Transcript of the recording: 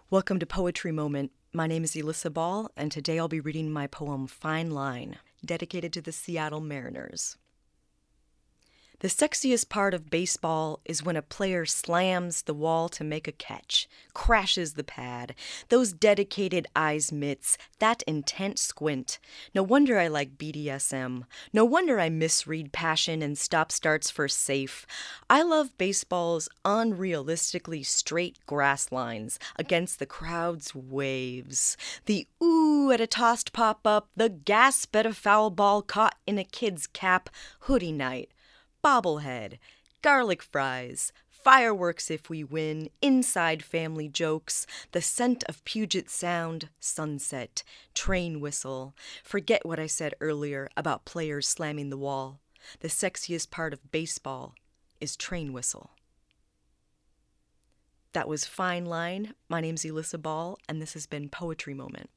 Welcome to Poetry Moment. My name is Elissa Ball, and today I'll be reading my poem Fine Line, dedicated to the Seattle Mariners. The sexiest part of baseball is when a player slams the wall to make a catch, crashes the pad, those dedicated eyes mitts, that intent squint. No wonder I like BDSM. No wonder I misread passion and stop starts for safe. I love baseball's unrealistically straight grass lines against the crowd's waves. The ooh at a tossed pop-up, the gasp at a foul ball caught in a kid's cap, hoodie night. Bobblehead, garlic fries, fireworks if we win, inside family jokes, the scent of Puget Sound, sunset, train whistle. Forget what I said earlier about players slamming the wall. The sexiest part of baseball is train whistle. That was Fine Line. My name's Elissa Ball, and this has been Poetry Moment.